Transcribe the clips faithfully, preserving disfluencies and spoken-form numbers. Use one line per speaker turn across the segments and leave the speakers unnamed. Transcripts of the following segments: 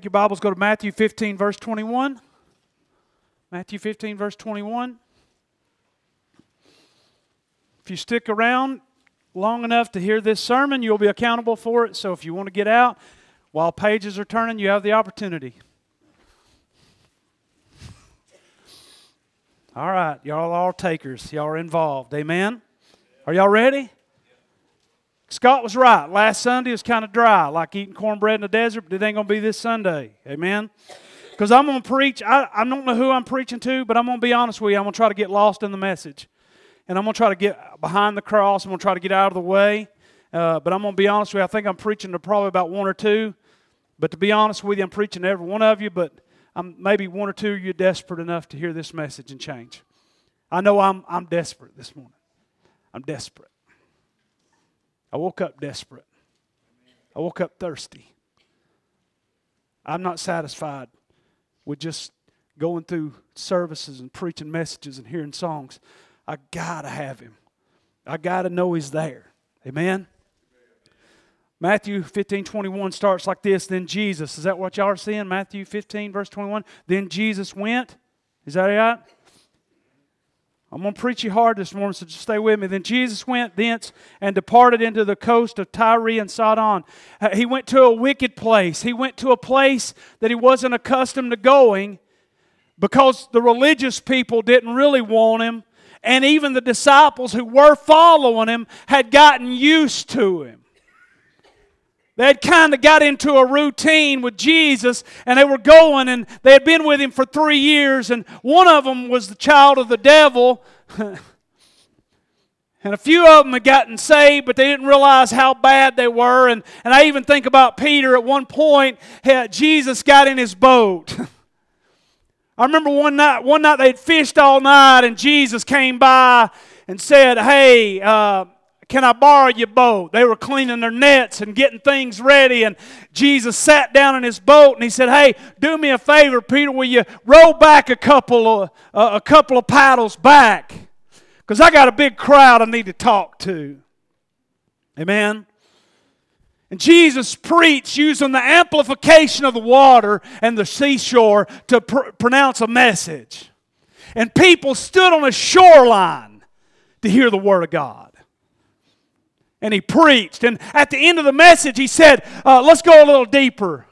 Your Bibles, go to Matthew fifteen, verse twenty-one. Matthew fifteen, verse twenty-one. If you stick around long enough to hear this sermon, you'll be accountable for it. So if you want to get out while pages are turning, you have the opportunity. All right, y'all are takers. Y'all are involved. Amen? Are y'all ready? Scott was right. Last Sunday was kind of dry, like eating cornbread in the desert, but it ain't going to be this Sunday. Amen? Because I'm going to preach. I, I don't know who I'm preaching to, but I'm going to be honest with you. I'm going to try to get lost in the message. And I'm going to try to get behind the cross. I'm going to try to get out of the way. Uh, but I'm going to be honest with you. I think I'm preaching to probably about one or two. But to be honest with you, I'm preaching to every one of you. But I'm, maybe one or two of you are desperate enough to hear this message and change. I know I'm, I'm desperate this morning. I'm desperate. I woke up desperate. I woke up thirsty. I'm not satisfied with just going through services and preaching messages and hearing songs. I gotta have Him. I gotta know He's there. Amen? Matthew fifteen twenty-one starts like this. Then Jesus, is that what y'all are seeing? Matthew fifteen, verse twenty-one. Then Jesus went. Is that right? I'm going to preach you hard this morning, so just stay with me. Then Jesus went thence and departed into the coast of Tyre and Sidon. Uh, he went to a wicked place. He went to a place that he wasn't accustomed to going because the religious people didn't really want him, and even the disciples who were following him had gotten used to him. They had kind of got into a routine with Jesus, and they were going, and they had been with Him for three years, and one of them was the child of the devil, and a few of them had gotten saved, but they didn't realize how bad they were, and, and I even think about Peter. At one point, Jesus got in his boat. I remember one night, one night they had fished all night, and Jesus came by and said, hey, uh, can I borrow your boat? They were cleaning their nets and getting things ready, and Jesus sat down in his boat and he said, hey, do me a favor, Peter, will you row back a couple of, uh, a couple of paddles back? Because I got a big crowd I need to talk to. Amen? And Jesus preached using the amplification of the water and the seashore to pr- pronounce a message. And people stood on a shoreline to hear the Word of God. And he preached. And at the end of the message, he said, uh, let's go a little deeper.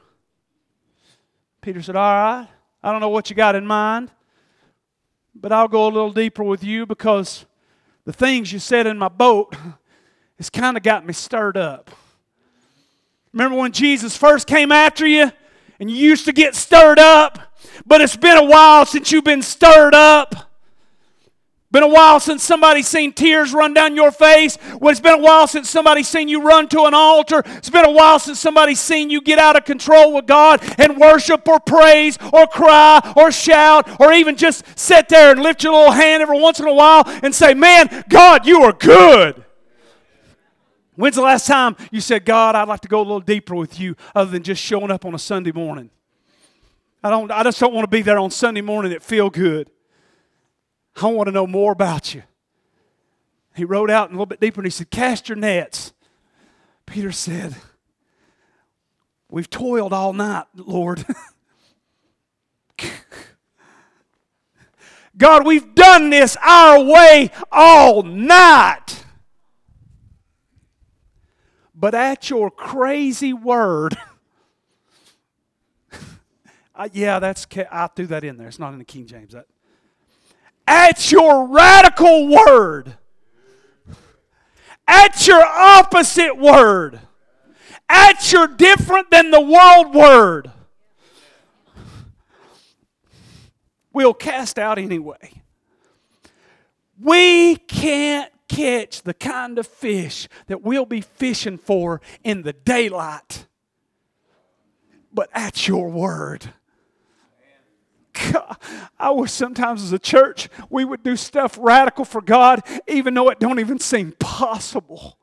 Peter said, all right, I don't know what you got in mind, but I'll go a little deeper with you because the things you said in my boat has kind of got me stirred up. Remember when Jesus first came after you and you used to get stirred up, but it's been a while since you've been stirred up? Been a while since somebody's seen tears run down your face. Well, it's been a while since somebody's seen you run to an altar. It's been a while since somebody's seen you get out of control with God and worship or praise or cry or shout or even just sit there and lift your little hand every once in a while and say, man, God, you are good. When's the last time you said, God, I'd like to go a little deeper with you other than just showing up on a Sunday morning? I don't. I just don't want to be there on Sunday morning and feel good. I want to know more about you. He rode out a little bit deeper and he said, cast your nets. Peter said, we've toiled all night, Lord. God, we've done this our way all night. But at your crazy word, uh, yeah, that's, I threw that in there. It's not in the King James. That. At your radical word, at your opposite word, at your different than the world word, we'll cast out anyway. We can't catch the kind of fish that we'll be fishing for in the daylight, but at your word. God, I wish sometimes as a church we would do stuff radical for God even though it don't even seem possible.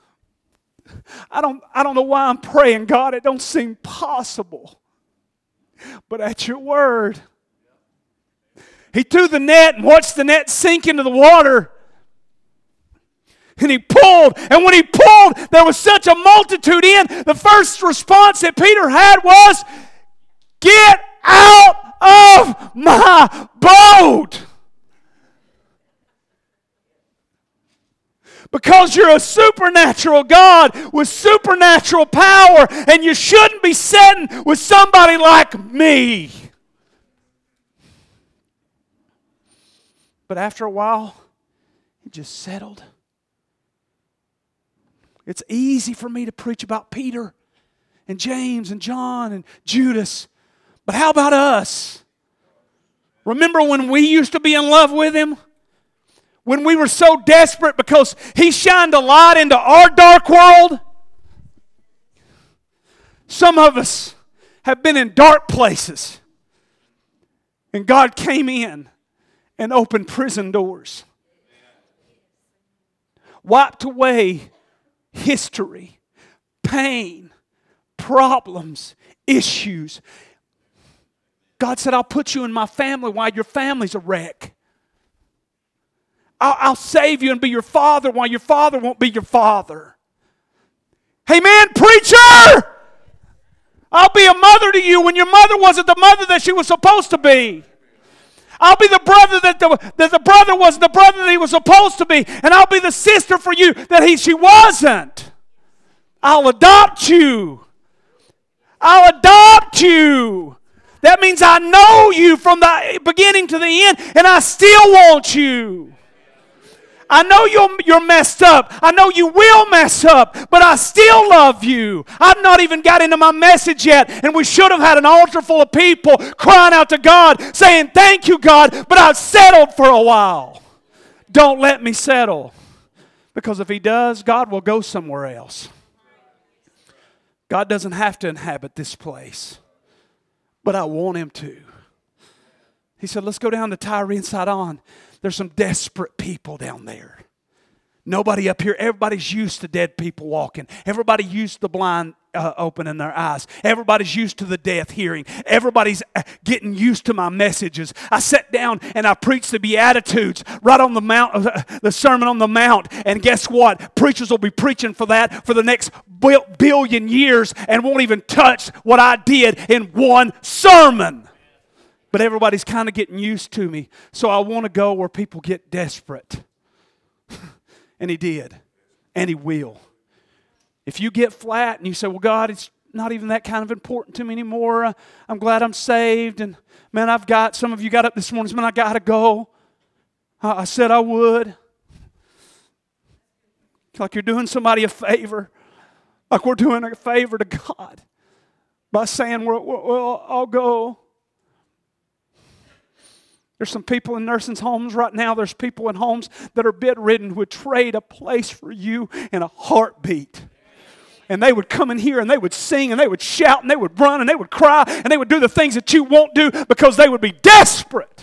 I don't, I don't know why I'm praying, God, it don't seem possible. But at your word. He threw the net and watched the net sink into the water. And he pulled, and when he pulled, there was such a multitude in. The first response that Peter had was, Get out of my boat. Because you're a supernatural God with supernatural power, and you shouldn't be sitting with somebody like me. But after a while, it just settled. It's easy for me to preach about Peter and James and John and Judas. But how about us? Remember when we used to be in love with him? When we were so desperate because he shined a light into our dark world? Some of us have been in dark places, and God came in and opened prison doors. Wiped away history, pain, problems, issues. God said, I'll put you in my family while your family's a wreck. I'll, I'll save you and be your father while your father won't be your father. Amen, preacher! I'll be a mother to you when your mother wasn't the mother that she was supposed to be. I'll be the brother that the, that the brother wasn't the brother that he was supposed to be. And I'll be the sister for you that he, she wasn't. I'll adopt you. I'll adopt you. That means I know you from the beginning to the end, and I still want you. I know you're, you're messed up. I know you will mess up, but I still love you. I've not even got into my message yet, and we should have had an altar full of people crying out to God, saying, thank you, God, but I've settled for a while. Don't let me settle. Because if he does, God will go somewhere else. God doesn't have to inhabit this place, but I want him to. He said, let's go down to Tyre and Sidon. There's some desperate people down there. Nobody up here. Everybody's used to dead people walking. Everybody used to the blind uh, opening their eyes. Everybody's used to the deaf hearing. Everybody's getting used to my messages. I sat down and I preached the Beatitudes right on the mount, uh, the Sermon on the Mount. And guess what? Preachers will be preaching for that for the next billion years and won't even touch what I did in one sermon. But everybody's kind of getting used to me. So I want to go where people get desperate. And he did. And he will. If you get flat and you say, well, God, it's not even that kind of important to me anymore. Uh, I'm glad I'm saved. And man, I've got, some of you got up this morning, man, I got to go. I, I said I would. Like you're doing somebody a favor. Like we're doing a favor to God. By saying, well, well I'll go. There's some people in nursing homes right now. There's people in homes that are bedridden who would trade a place for you in a heartbeat. And they would come in here and they would sing and they would shout and they would run and they would cry and they would do the things that you won't do because they would be desperate.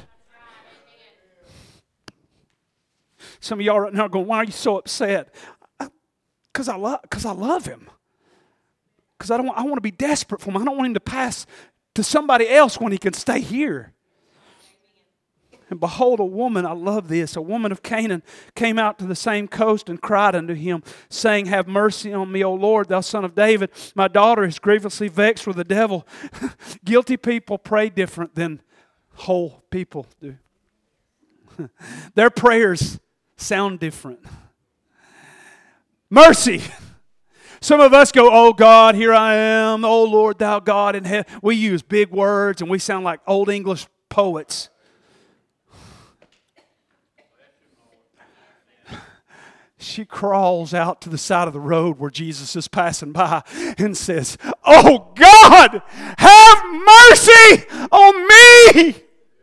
Some of y'all right now are going, why are you so upset? Because I love, because I love him. Because I don't want, I want to be desperate for him. I don't want him to pass to somebody else when he can stay here. And behold, a woman, I love this, a woman of Canaan came out to the same coast and cried unto him, saying, have mercy on me, O Lord, thou son of David. My daughter is grievously vexed with the devil. Guilty people pray different than whole people do. Their prayers sound different. Mercy. Some of us go, oh God, here I am, oh Lord, thou God in heaven. We use big words and we sound like old English poets. She crawls out to the side of the road where Jesus is passing by and says, oh God, have mercy on me.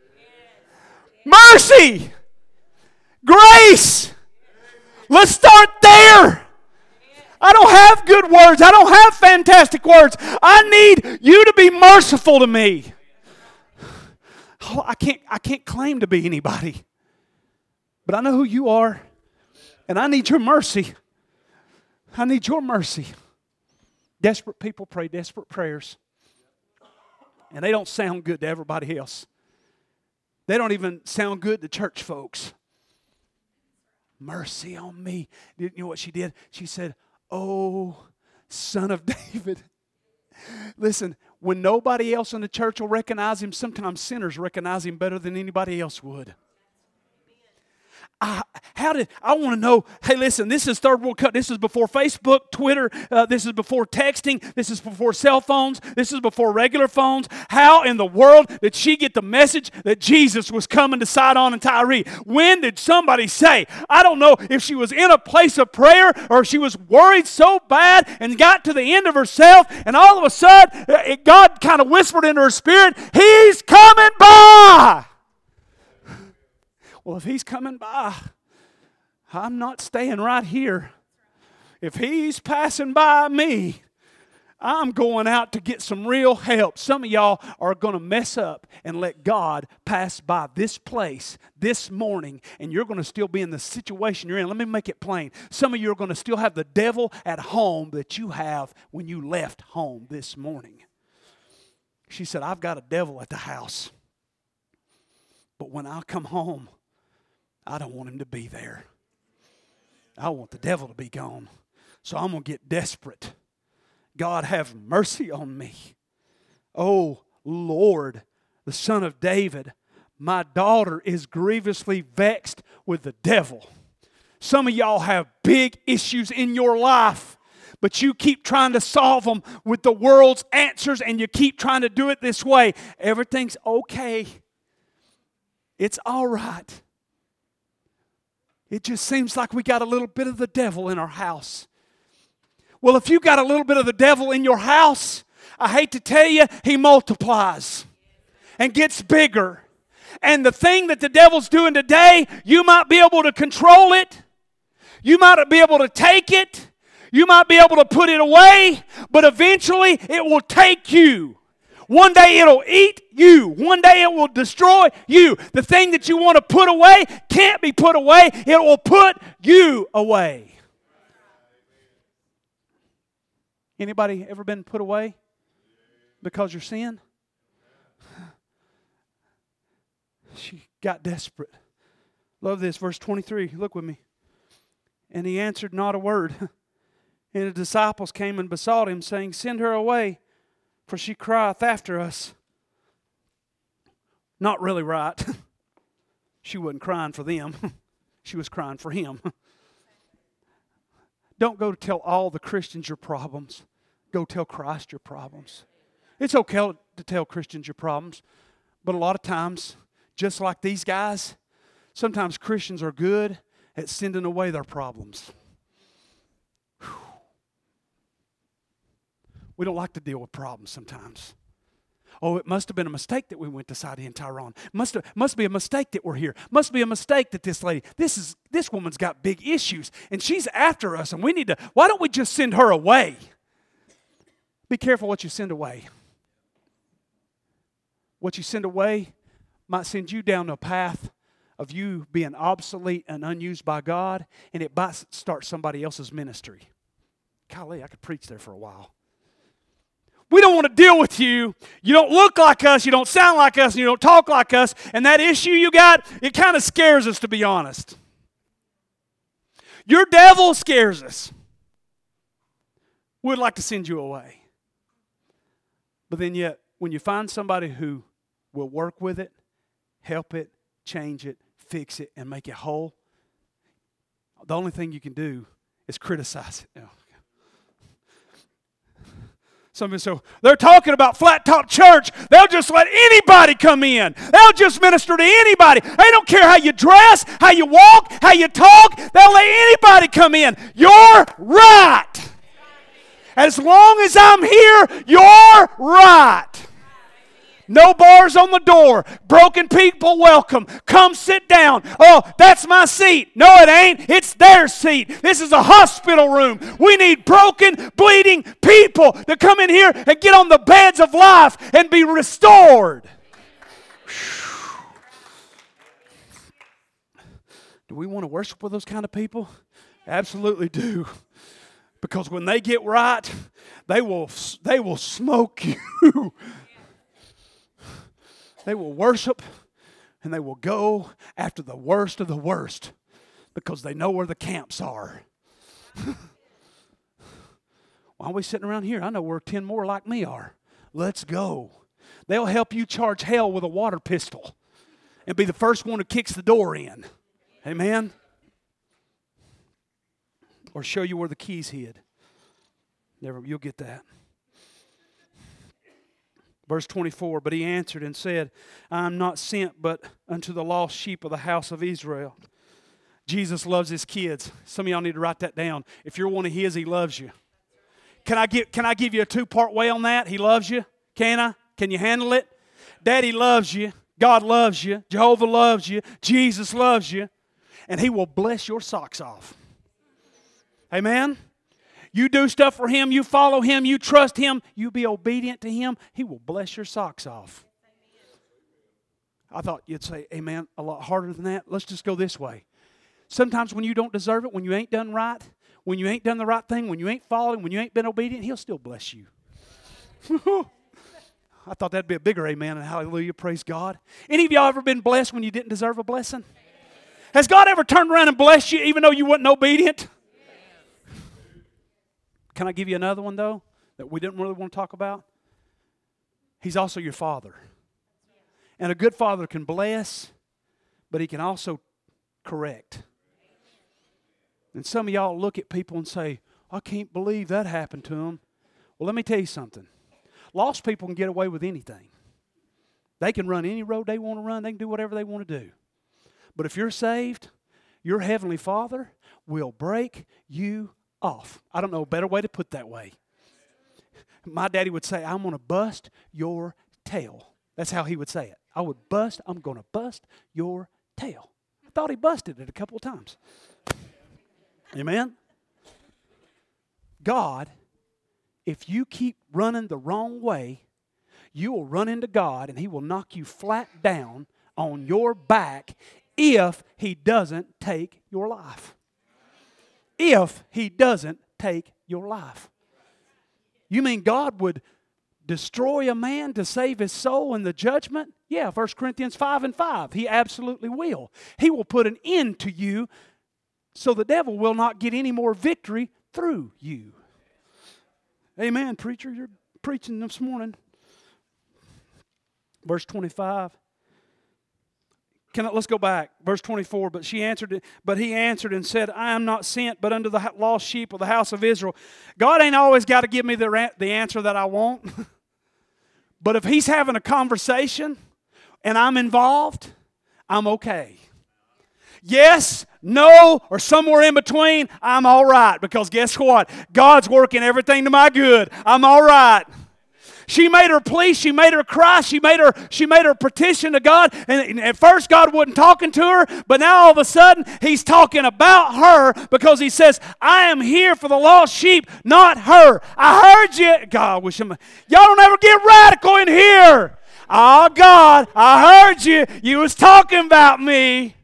Mercy. Grace. Let's start there. I don't have good words. I don't have fantastic words. I need you to be merciful to me. Oh, I can't, I can't claim to be anybody. But I know who you are. And I need your mercy. I need your mercy. Desperate people pray desperate prayers. And they don't sound good to everybody else. They don't even sound good to church folks. Mercy on me. You know what she did? She said, oh, son of David. Listen, when nobody else in the church will recognize him, sometimes sinners recognize him better than anybody else would. I, how did I want to know? Hey, listen, this is third world country. This is before Facebook, Twitter. Uh, this is before texting. This is before cell phones. This is before regular phones. How in the world did she get the message that Jesus was coming to Sidon and Tyre? When did somebody say? I don't know if she was in a place of prayer or if she was worried so bad and got to the end of herself, and all of a sudden it, God kind of whispered into her spirit, "He's coming by." Well, if he's coming by, I'm not staying right here. If he's passing by me, I'm going out to get some real help. Some of y'all are going to mess up and let God pass by this place this morning, and you're going to still be in the situation you're in. Let me make it plain. Some of you are going to still have the devil at home that you have when you left home this morning. She said, "I've got a devil at the house, but when I come home, I don't want him to be there. I want the devil to be gone. So I'm going to get desperate. God, have mercy on me. Oh, Lord, the Son of David, my daughter is grievously vexed with the devil." Some of y'all have big issues in your life, but you keep trying to solve them with the world's answers, and you keep trying to do it this way. Everything's okay. It's all right. It just seems like we got a little bit of the devil in our house. Well, if you got a little bit of the devil in your house, I hate to tell you, he multiplies and gets bigger. And the thing that the devil's doing today, you might be able to control it. You might be able to take it. You might be able to put it away. But eventually, it will take you. One day it'll eat you. One day it will destroy you. The thing that you want to put away can't be put away. It will put you away. Anybody ever been put away because your sin? She got desperate. Love this, verse twenty-three. Look with me. "And he answered not a word. And the disciples came and besought him, saying, Send her away, for she crieth after us." Not really right. She wasn't crying for them. She was crying for him. Don't go to tell all the Christians your problems. Go tell Christ your problems. It's okay to tell Christians your problems, but a lot of times, just like these guys, sometimes Christians are good at sending away their problems. Whew. We don't like to deal with problems sometimes. Oh, it must have been a mistake that we went to Sidon and Tyre. Must have, must be a mistake that we're here. Must be a mistake that this lady, this is this woman's got big issues, and she's after us, and we need to, why don't we just send her away? Be careful what you send away. What you send away might send you down a path of you being obsolete and unused by God, and it might start somebody else's ministry. Golly, I could preach there for a while. We don't want to deal with you. You don't look like us, you don't sound like us, and you don't talk like us, and that issue you got, it kind of scares us, to be honest. Your devil scares us. We'd like to send you away. But then yet, when you find somebody who will work with it, help it, change it, fix it, and make it whole, the only thing you can do is criticize it. Some of you say, they're talking about Flat Top Church. They'll just let anybody come in. They'll just minister to anybody. They don't care how you dress, how you walk, how you talk. They'll let anybody come in. You're right. As long as I'm here, you're right. No bars on the door. Broken people welcome. Come sit down. Oh, that's my seat. No, it ain't. It's their seat. This is a hospital room. We need broken, bleeding people to come in here and get on the beds of life and be restored. Do we want to worship with those kind of people? Absolutely do. Because when they get right, they will, they will smoke you. They will worship, and they will go after the worst of the worst because they know where the camps are. Why are we sitting around here? I know where ten more like me are. Let's go. They'll help you charge hell with a water pistol and be the first one who kicks the door in. Amen? Or show you where the keys hid. Never, you'll get that. Verse twenty-four, but he answered and said, I am not sent but unto the lost sheep of the house of Israel. Jesus loves his kids. Some of y'all need to write that down. If you're one of his, he loves you. Can I give, can I give you a two-part way on that? He loves you. Can I? Can you handle it? Daddy loves you. God loves you. Jehovah loves you. Jesus loves you. And he will bless your socks off. Amen? You do stuff for him. You follow him. You trust him. You be obedient to him. He will bless your socks off. I thought you'd say, amen, a lot harder than that. Let's just go this way. Sometimes when you don't deserve it, when you ain't done right, when you ain't done the right thing, when you ain't following, when you ain't been obedient, he'll still bless you. I thought that'd be a bigger amen and hallelujah, praise God. Any of y'all ever been blessed when you didn't deserve a blessing? Has God ever turned around and blessed you even though you weren't obedient? Can I give you another one, though, that we didn't really want to talk about? He's also your father. And a good father can bless, but he can also correct. And some of y'all look at people and say, I can't believe that happened to them. Well, let me tell you something. Lost people can get away with anything. They can run any road they want to run. They can do whatever they want to do. But if you're saved, your heavenly Father will break you off. I don't know a better way to put that way. My daddy would say, I'm going to bust your tail. That's how he would say it. I would bust, I'm going to bust your tail. I thought he busted it a couple of times. Amen? God, if you keep running the wrong way, you will run into God and he will knock you flat down on your back if he doesn't take your life. If he doesn't take your life. You mean God would destroy a man to save his soul in the judgment? Yeah, First Corinthians five and five. He absolutely will. He will put an end to you so the devil will not get any more victory through you. Amen, preacher. You're preaching this morning. Verse twenty-five. Can I, let's go back. Verse twenty-four. But she answered, but he answered and said, I am not sent but unto the lost sheep of the house of Israel. God ain't always got to give me the, the answer that I want. But if he's having a conversation and I'm involved, I'm okay. Yes, no, or somewhere in between, I'm all right. Because guess what? God's working everything to my good. I'm all right. She made her plea, she made her cry, she made her, she made her petition to God. And at first God wasn't talking to her, but now all of a sudden He's talking about her because He says, I am here for the lost sheep, not her. I heard you. God, I wish I'm, y'all don't ever get radical in here. Oh God, I heard you. You was talking about me.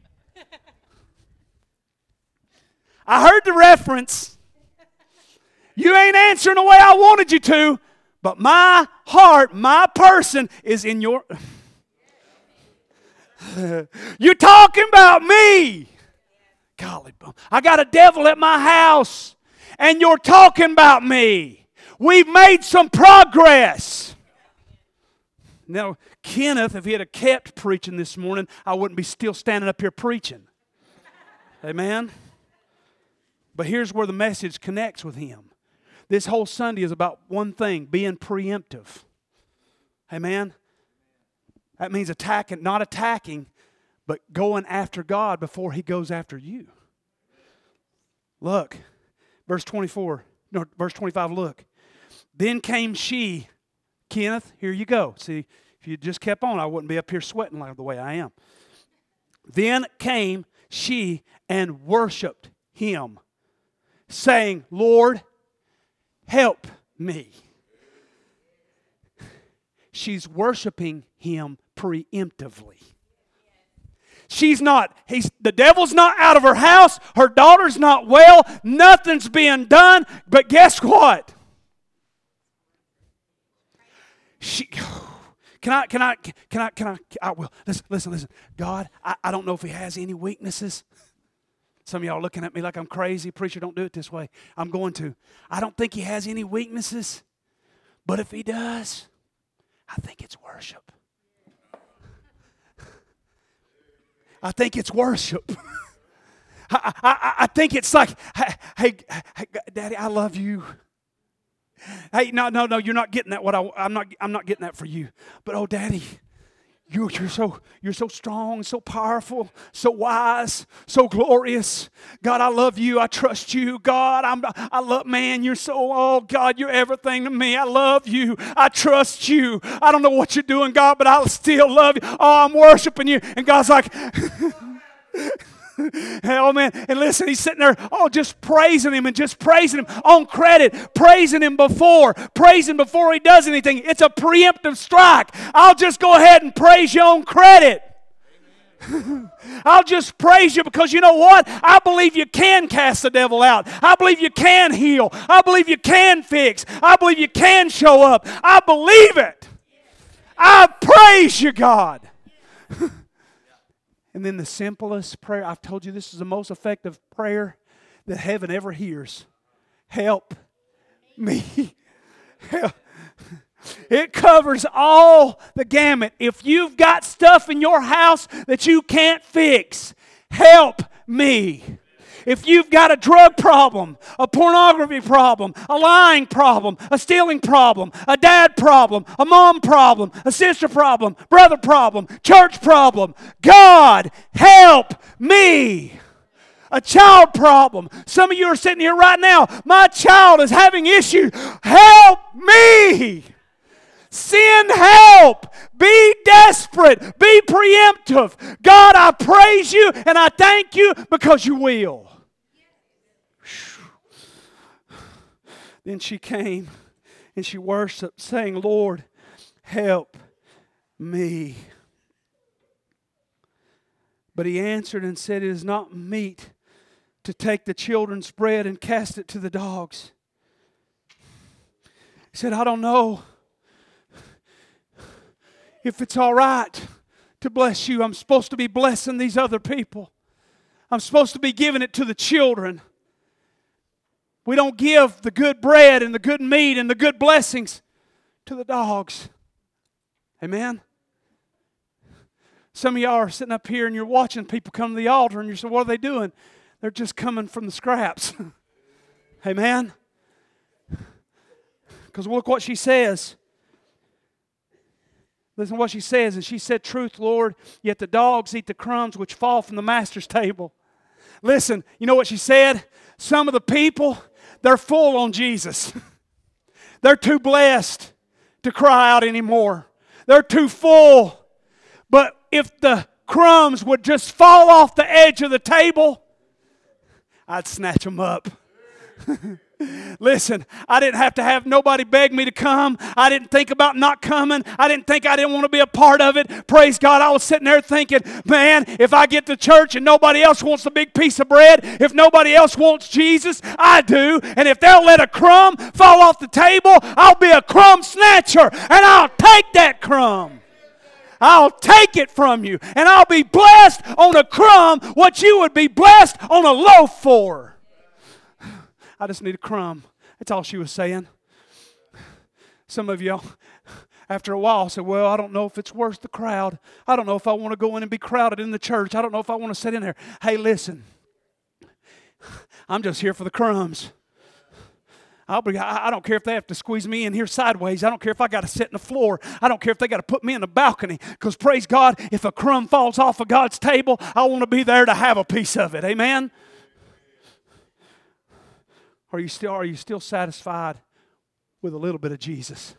I heard the reference. You ain't answering the way I wanted you to. But my heart, my person is in your... You're talking about me. Golly, I got a devil at my house. And you're talking about me. We've made some progress. Now, Kenneth, if he had kept preaching this morning, I wouldn't be still standing up here preaching. Amen? But here's where the message connects with him. This whole Sunday is about one thing, being preemptive. Amen? That means attacking, not attacking, but going after God before He goes after you. Look, verse twenty-four, no, verse twenty-five, look. Then came she, Kenneth, here you go. See, if you just kept on, I wouldn't be up here sweating like the way I am. Then came she and worshiped Him, saying, Lord, help me. She's worshiping Him preemptively. She's not, he's, the devil's not out of her house. Her daughter's not well. Nothing's being done. But guess what? She, can I, can I, can I, can I, I will. Listen, listen, listen. God, I, I don't know if He has any weaknesses. Some of y'all are looking at me like I'm crazy. Preacher, don't do it this way. I'm going to. I don't think He has any weaknesses. But if He does, I think it's worship. I think it's worship. I, I, I think it's like, hey, hey, hey, Daddy, I love you. Hey, no, no, no, you're not getting that. What I, I'm not, I'm not getting that for you. But oh, Daddy, you're, you're so, you're so strong, so powerful, so wise, so glorious. God, I love you. I trust you. God, I'm, I love, man, you're so, oh God, you're everything to me. I love you. I trust you. I don't know what you're doing, God, but I still love you. Oh, I'm worshiping you. And God's like, oh man, and listen, he's sitting there, oh, just praising him and just praising him on credit, praising him before, praising before he does anything. It's a preemptive strike. I'll just go ahead and praise you on credit. I'll just praise you because you know what? I believe you can cast the devil out. I believe you can heal. I believe you can fix. I believe you can show up. I believe it. I praise you, God. And then the simplest prayer, I've told you this is the most effective prayer that heaven ever hears. Help me. Help. It covers all the gamut. If you've got stuff in your house that you can't fix, help me. If you've got a drug problem, a pornography problem, a lying problem, a stealing problem, a dad problem, a mom problem, a sister problem, brother problem, church problem, God, help me. A child problem. Some of you are sitting here right now. My child is having issues. Help me. Send help. Be desperate. Be preemptive. God, I praise you and I thank you because you will. Then she came and she worshiped, saying, Lord, help me. But he answered and said, it is not meet to take the children's bread and cast it to the dogs. He said, I don't know if it's all right to bless you. I'm supposed to be blessing these other people. I'm supposed to be giving it to the children. We don't give the good bread and the good meat and the good blessings to the dogs. Amen? Some of y'all are sitting up here and you're watching people come to the altar and you're saying, what are they doing? They're just coming from the scraps. Amen? Because look what she says. Listen to what she says. And she said, truth, Lord, yet the dogs eat the crumbs which fall from the master's table. Listen, you know what she said? Some of the people, they're full on Jesus. They're too blessed to cry out anymore. They're too full. But if the crumbs would just fall off the edge of the table, I'd snatch them up. Listen, I didn't have to have nobody beg me to come. I didn't think about not coming. I didn't think I didn't want to be a part of it. Praise God, I was sitting there thinking, man, if I get to church and nobody else wants a big piece of bread, if nobody else wants Jesus, I do. And if they'll let a crumb fall off the table, I'll be a crumb snatcher and I'll take that crumb. I'll take it from you and I'll be blessed on a crumb what you would be blessed on a loaf for. I just need a crumb. That's all she was saying. Some of y'all, after a while, said, well, I don't know if it's worth the crowd. I don't know if I want to go in and be crowded in the church. I don't know if I want to sit in there. Hey, listen. I'm just here for the crumbs. I'll be, I don't care if they have to squeeze me in here sideways. I don't care if I got to sit in the floor. I don't care if they got to put me in the balcony. Because praise God, if a crumb falls off of God's table, I want to be there to have a piece of it. Amen? Are you still, are you still satisfied with a little bit of Jesus?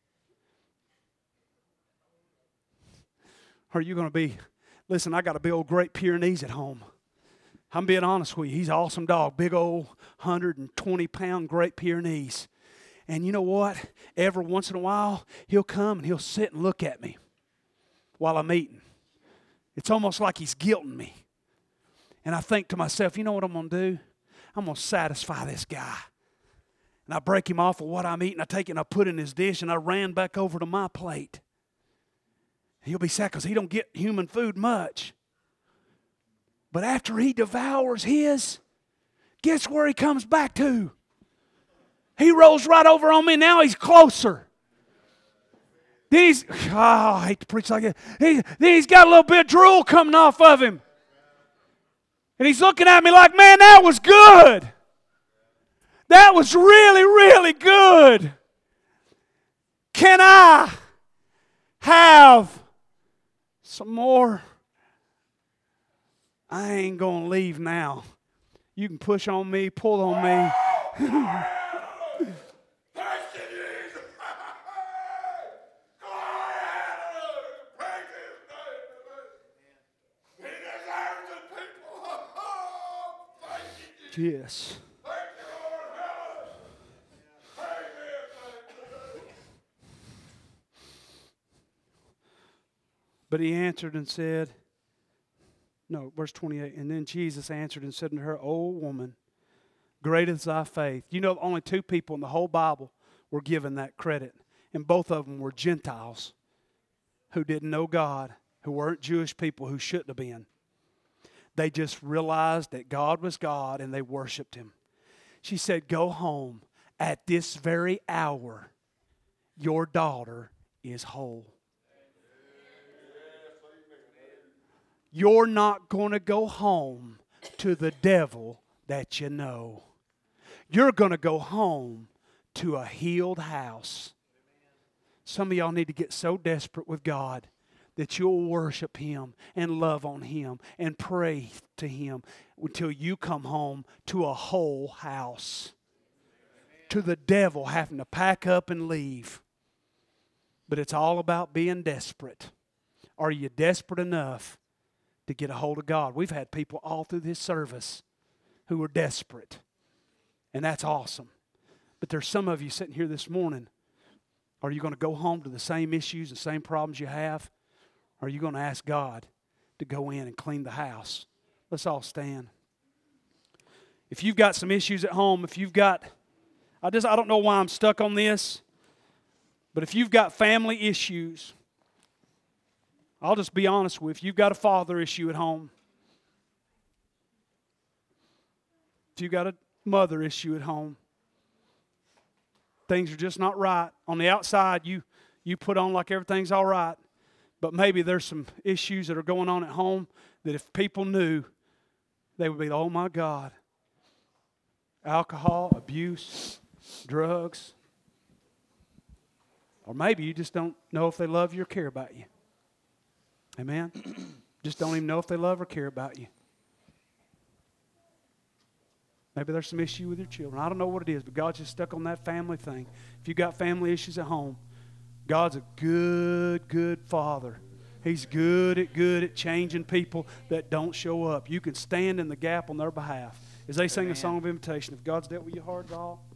Are you going to be, listen, I got a big old Great Pyrenees at home. I'm being honest with you. He's an awesome dog. Big old one hundred twenty pound Great Pyrenees. And you know what? Every once in a while, he'll come and he'll sit and look at me while I'm eating. It's almost like he's guilting me. And I think to myself, you know what I'm going to do? I'm going to satisfy this guy. And I break him off of what I'm eating. I take it and I put it in his dish and I ran back over to my plate. He'll be sad because he don't get human food much. But after he devours his, guess where he comes back to? He rolls right over on me. Now he's closer. Then he's, oh, I hate to preach like that. He, then he's got a little bit of drool coming off of him. And he's looking at me like, man, that was good. That was really, really good. Can I have some more? I ain't going to leave now. You can push on me, pull on me. Yes. But he answered and said, no, verse twenty-eight, and then Jesus answered and said unto her, O woman, great is thy faith. You know, only two people in the whole Bible were given that credit, and both of them were Gentiles who didn't know God, who weren't Jewish people, who shouldn't have been. They just realized that God was God, and they worshiped Him. She said, go home. At this very hour, your daughter is whole. You're not going to go home to the devil that you know. You're going to go home to a healed house. Some of y'all need to get so desperate with God that you'll worship Him and love on Him and pray to Him until you come home to a whole house. To the devil having to pack up and leave. But it's all about being desperate. Are you desperate enough to get a hold of God? We've had people all through this service who are desperate. And that's awesome. But there's some of you sitting here this morning. Are you going to go home to the same issues, the same problems you have? Or are you going to ask God to go in and clean the house? Let's all stand. If you've got some issues at home, if you've got, I just I don't know why I'm stuck on this, but if you've got family issues, I'll just be honest with you. If you've got a father issue at home, if you've got a mother issue at home, things are just not right. On the outside, you, you put on like everything's all right, but maybe there's some issues that are going on at home that if people knew, they would be, oh my God, alcohol, abuse, drugs, or maybe you just don't know if they love you or care about you. Amen? Just don't even know if they love or care about you. Maybe there's some issue with your children. I don't know what it is, but God's just stuck on that family thing. If you've got family issues at home, God's a good, good Father. He's good at good at changing people that don't show up. You can stand in the gap on their behalf. As they sing a song of invitation, if God's dealt with your heart at all,